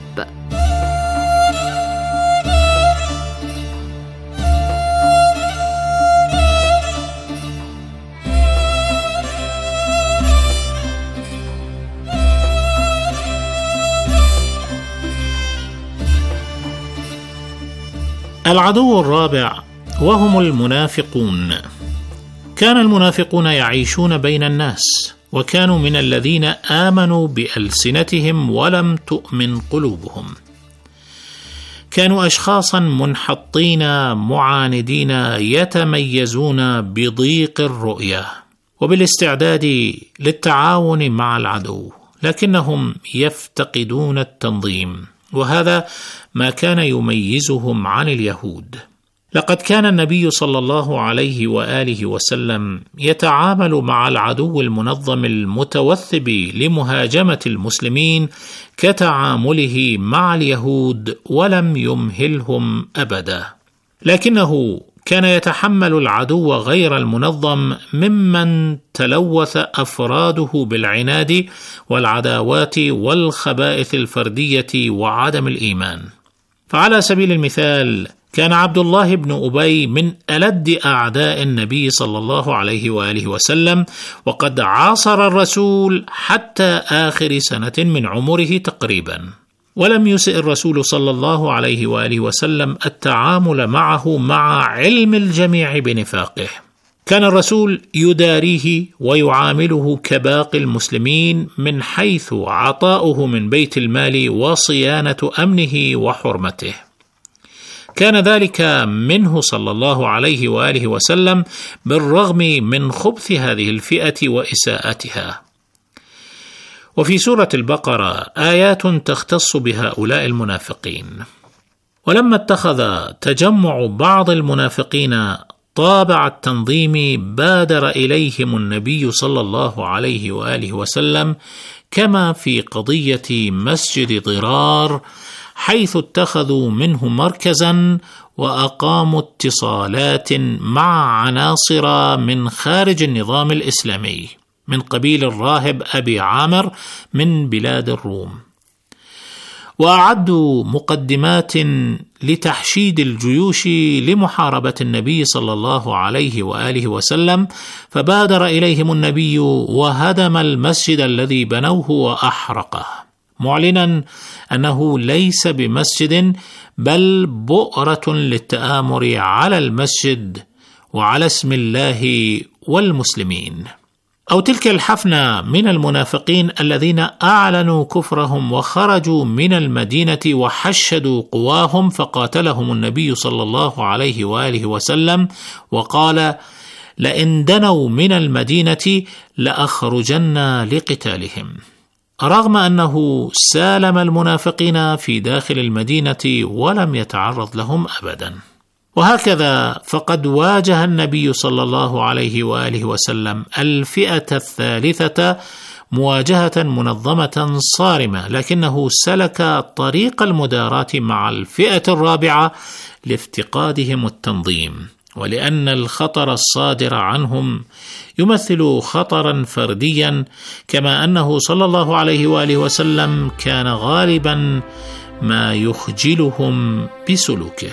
العدو الرابع وهم المنافقون. كان المنافقون يعيشون بين الناس، وكانوا من الذين آمنوا بألسنتهم ولم تؤمن قلوبهم. كانوا أشخاصا منحطين معاندين يتميزون بضيق الرؤية وبالاستعداد للتعاون مع العدو، لكنهم يفتقدون التنظيم، وهذا ما كان يميزهم عن اليهود. لقد كان النبي صلى الله عليه وآله وسلم يتعامل مع العدو المنظم المتوثب لمهاجمة المسلمين كتعامله مع اليهود ولم يمهلهم أبدا، لكنه كان يتحمل العدو غير المنظم ممن تلوث أفراده بالعناد والعداوات والخبائث الفردية وعدم الإيمان. فعلى سبيل المثال كان عبد الله بن أبي من ألد أعداء النبي صلى الله عليه وآله وسلم، وقد عاصر الرسول حتى آخر سنة من عمره تقريبا، ولم يسئ الرسول صلى الله عليه وآله وسلم التعامل معه مع علم الجميع بنفاقه. كان الرسول يداريه ويعامله كباقي المسلمين من حيث عطاؤه من بيت المال وصيانة أمنه وحرمته. كان ذلك منه صلى الله عليه وآله وسلم بالرغم من خبث هذه الفئة وإساءتها. وفي سورة البقرة آيات تختص بهؤلاء المنافقين. ولما اتخذ تجمع بعض المنافقين طابع التنظيم بادر إليهم النبي صلى الله عليه وآله وسلم، كما في قضية مسجد ضرار، حيث اتخذوا منه مركزا وأقاموا اتصالات مع عناصر من خارج النظام الإسلامي من قبيل الراهب أبي عامر من بلاد الروم، وأعدوا مقدمات لتحشيد الجيوش لمحاربة النبي صلى الله عليه وآله وسلم، فبادر إليهم النبي وهدم المسجد الذي بنوه وأحرقه، معلنا أنه ليس بمسجد بل بؤرة للتآمر على المسجد وعلى اسم الله والمسلمين. أو تلك الحفنة من المنافقين الذين أعلنوا كفرهم وخرجوا من المدينة وحشدوا قواهم، فقاتلهم النبي صلى الله عليه وآله وسلم وقال: لئن دنوا من المدينة لأخرجن لقتالهم، رغم أنه سالم المنافقين في داخل المدينة ولم يتعرض لهم أبدا. وهكذا فقد واجه النبي صلى الله عليه وآله وسلم الفئة الثالثة مواجهة منظمة صارمة، لكنه سلك طريق المداراة مع الفئة الرابعة لافتقادهم التنظيم، ولأن الخطر الصادر عنهم يمثل خطرا فرديا، كما أنه صلى الله عليه وآله وسلم كان غالبا ما يخجلهم بسلوكه.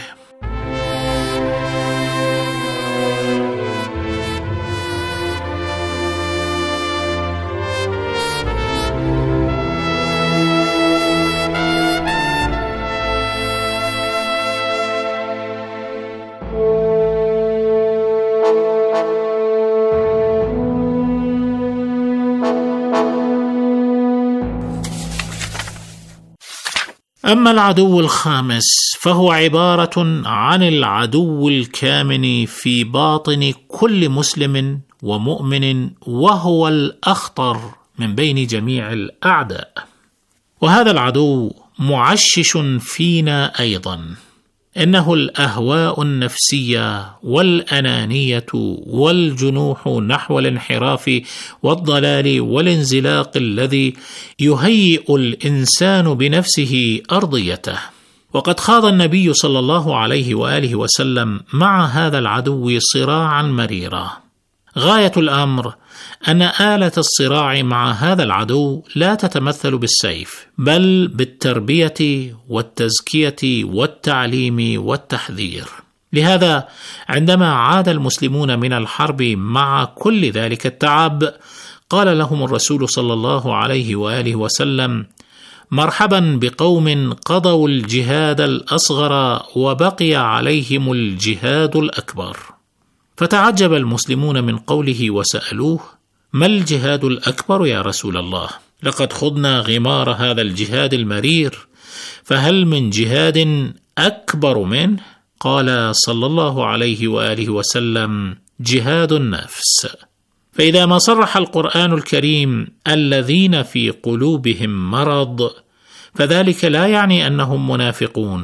أما العدو الخامس فهو عبارة عن العدو الكامن في باطن كل مسلم ومؤمن، وهو الأخطر من بين جميع الأعداء. وهذا العدو معشش فينا أيضا، إنه الأهواء النفسية والأنانية والجنوح نحو الانحراف والضلال والانزلاق الذي يهيئ الإنسان بنفسه أرضيته. وقد خاض النبي صلى الله عليه وآله وسلم مع هذا العدو صراعا مريرا. غاية الأمر أن آلة الصراع مع هذا العدو لا تتمثل بالسيف، بل بالتربية والتزكية والتعليم والتحذير. لهذا عندما عاد المسلمون من الحرب مع كل ذلك التعب، قال لهم الرسول صلى الله عليه وآله وسلم: مرحبا بقوم قضوا الجهاد الأصغر وبقي عليهم الجهاد الأكبر. فتعجب المسلمون من قوله وسألوه: ما الجهاد الأكبر يا رسول الله؟ لقد خضنا غمار هذا الجهاد المرير، فهل من جهاد أكبر منه؟ قال صلى الله عليه وآله وسلم: جهاد النفس. فإذا ما صرح القرآن الكريم الذين في قلوبهم مرض، فذلك لا يعني أنهم منافقون،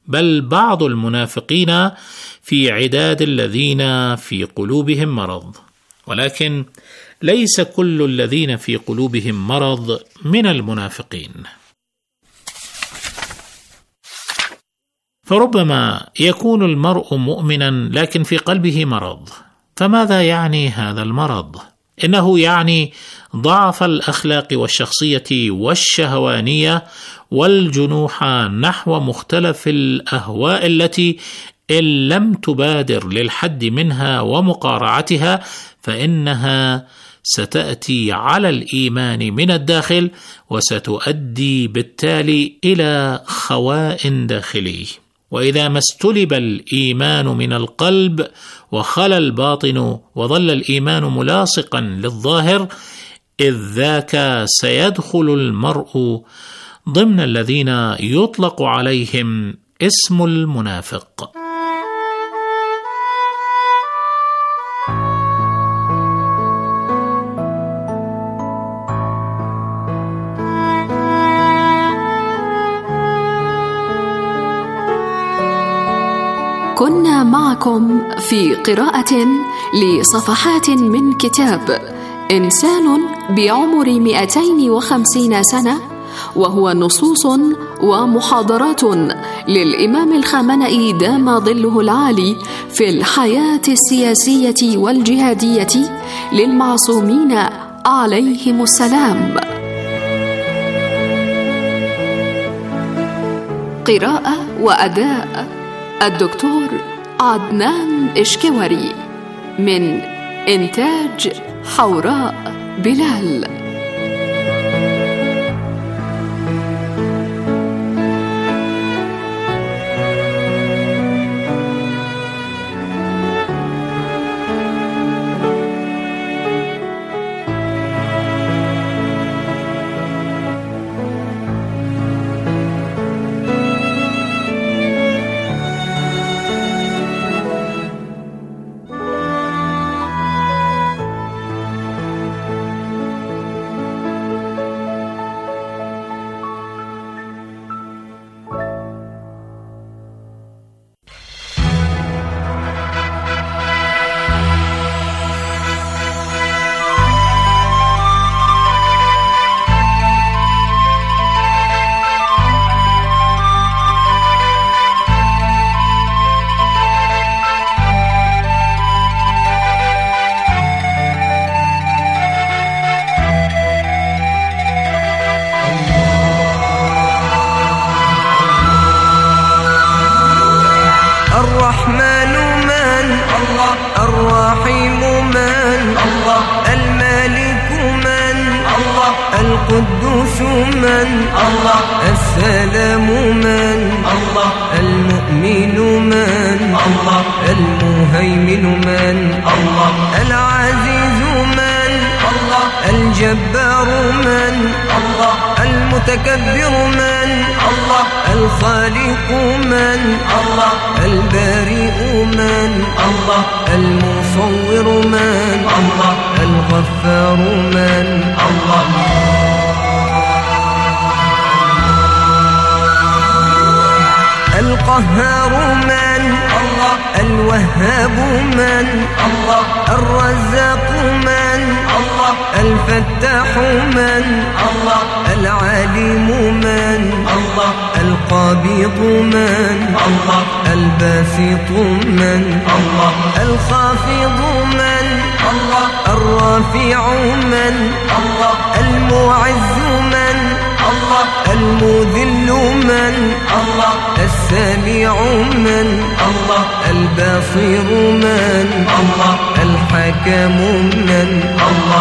بل بعض المنافقين في عداد الذين في قلوبهم مرض، ولكن ليس كل الذين في قلوبهم مرض من المنافقين. فربما يكون المرء مؤمنا لكن في قلبه مرض. فماذا يعني هذا المرض؟ إنه يعني ضعف الأخلاق والشخصية والشهوانية والجنوح نحو مختلف الأهواء التي إن لم تبادر للحد منها ومقارعتها فإنها ستأتي على الإيمان من الداخل، وستؤدي بالتالي إلى خواء داخلي. وإذا ما استلب الإيمان من القلب وخلى الباطن وظل الإيمان ملاصقا للظاهر، إذ ذاك سيدخل المرء ضمن الذين يطلق عليهم اسم المنافق. كنا معكم في قراءة لصفحات من كتاب إنسان بعمر مئتين وخمسين سنة، وهو نصوص ومحاضرات للإمام الخامنئي دام ظله العالي في الحياة السياسية والجهادية للمعصومين عليهم السلام. قراءة وأداء الدكتور عدنان إشكوري، من إنتاج حوراء بلال. الرحمن من الله، الرحيم من الله، الملك من الله، القدوس من الله، السلام من الله، المؤمن من الله، المهيمن من الله، العزيز من الله، الجبار من الله، المتكبر من الله، الخالق من الله، البارئ من الله، المصور من الله، الغفار من الله. القهار من الله، الوهاب من الله، الرزاق من الله، الفتاح من الله، العليم من الله، القابض من الله، الباسط من الله، الخافض من الله، الرافع من الله، المعز من الله، المذل من الله، السميع من الله، البصير من الله، الحكم من الله.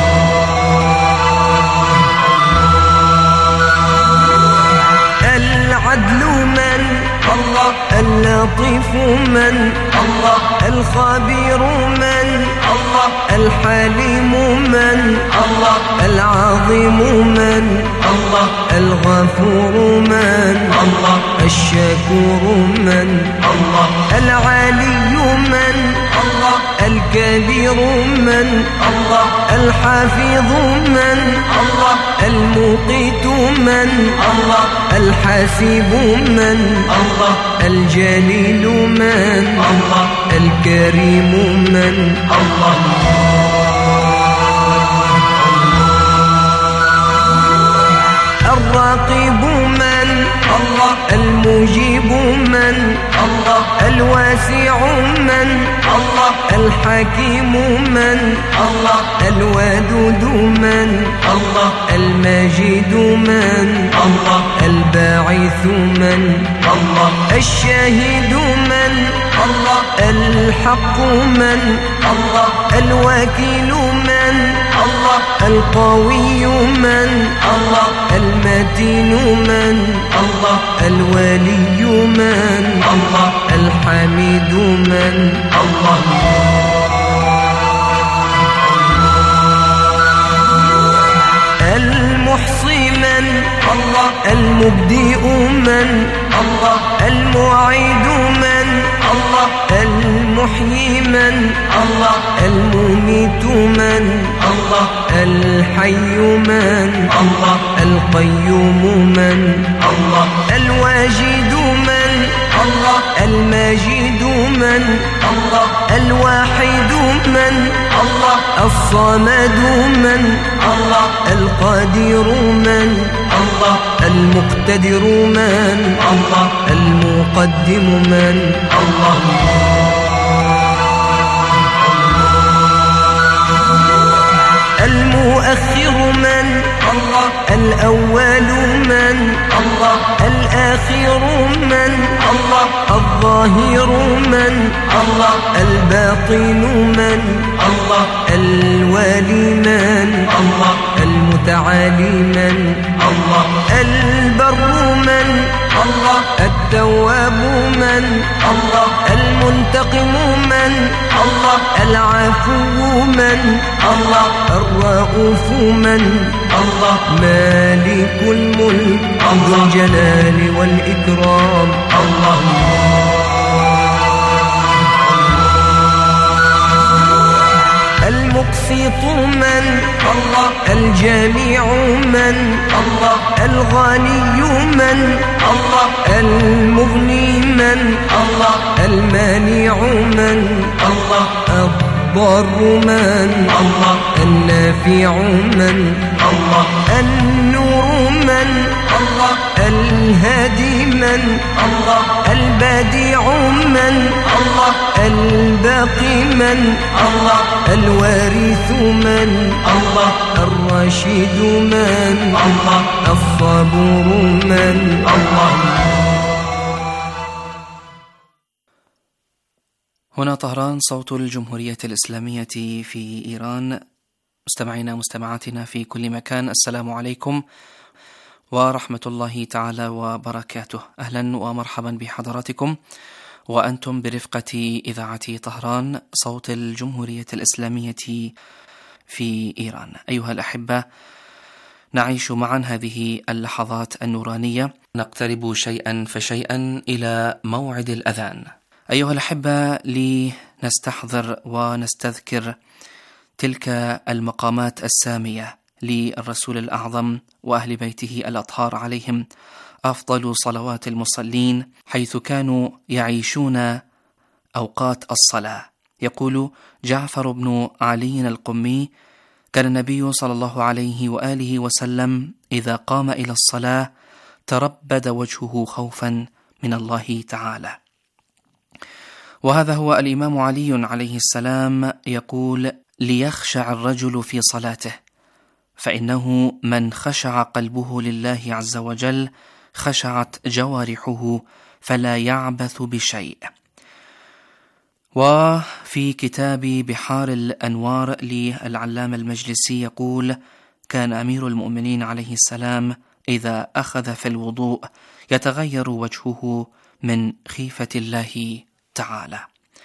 العدل من الله، اللطيف من الله، الخبير من الله، الحليم من الله، العظيم من الله، الغفور من الله، الشكور من الله، العلي من الله، الكبير من الله الحافظ من الله المقيت من الله الحاسب من الله الجليل من الله الكريم من الله الراقب من الله المجيب من الله الواسع من الله الحكيم من الله الودود من الله المجيد من الله الباعث من الله الشاهد من الله الحق من الله الوكيل من الله القوي من الله المتين من الله الولي من الله الحميد من الله المحصي من الله المبدئ من الله المعيد من الله المحيي من الله المميت من الله الحي من الله القيوم من الله الواجد من الله المجيد من الله الواحد من الله الصمد من الله القادر من الله المقتدر من الله المقدم من الله المؤخر من الله الأول من الله الآخر من الله الظاهر من الله الباطن من الله الوالي من الله المتعالي من الله البر من الله التواب من الله المنتقم من الله العفو من الله الرؤوف من الله مالك الملك ذو الجلال والإكرام الله المقسط من الله الجميع من الله الغني من الله المغني من الله المانع من الله الضار من الله النافع من الله النور من الله الهادي من الله البديع من الله الباقي من الله الوارث من الله الرشيد من الله الصبور من الله. هنا طهران صوت الجمهورية الإسلامية في إيران. مستمعينا مستمعاتنا في كل مكان، السلام عليكم ورحمة الله تعالى وبركاته. أهلا ومرحبا بحضراتكم وأنتم برفقة إذاعة طهران صوت الجمهورية الإسلامية في إيران. أيها الأحبة، نعيش معا هذه اللحظات النورانية، نقترب شيئا فشيئا إلى موعد الأذان. أيها الأحبة، لنستحضر ونستذكر تلك المقامات السامية للرسول الأعظم وأهل بيته الأطهار عليهم أفضل صلوات المصلين، حيث كانوا يعيشون أوقات الصلاة. يقول جعفر بن علي القمي: كان النبي صلى الله عليه وآله وسلم إذا قام إلى الصلاة تربد وجهه خوفا من الله تعالى. وهذا هو الإمام علي عليه السلام يقول: ليخشع الرجل في صلاته، فإنه من خشع قلبه لله عز وجل خشعت جوارحه فلا يعبث بشيء. وفي كتاب بحار الأنوار للعلامة المجلسي يقول: كان أمير المؤمنين عليه السلام إذا أخذ في الوضوء يتغير وجهه من خيفة الله تعالى.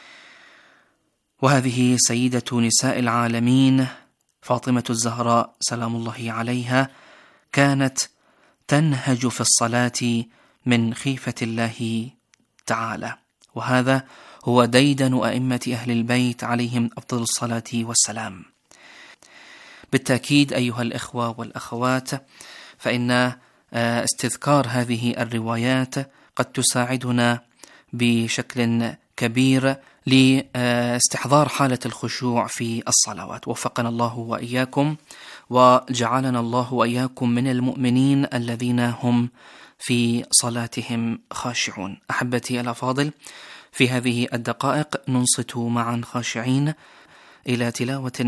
وهذه سيدة نساء العالمين فاطمة الزهراء سلام الله عليها كانت تنهج في الصلاة من خيفة الله تعالى. وهذا هو ديدن أئمة أهل البيت عليهم أفضل الصلاة والسلام. بالتأكيد أيها الإخوة والأخوات، فإن استذكار هذه الروايات قد تساعدنا بشكل كبير لاستحضار حالة الخشوع في الصلوات. وفقنا الله وإياكم، وجعلنا الله وإياكم من المؤمنين الذين هم في صلاتهم خاشعون. أحبتي الأفاضل، في هذه الدقائق ننصت معا خاشعين إلى تلاوة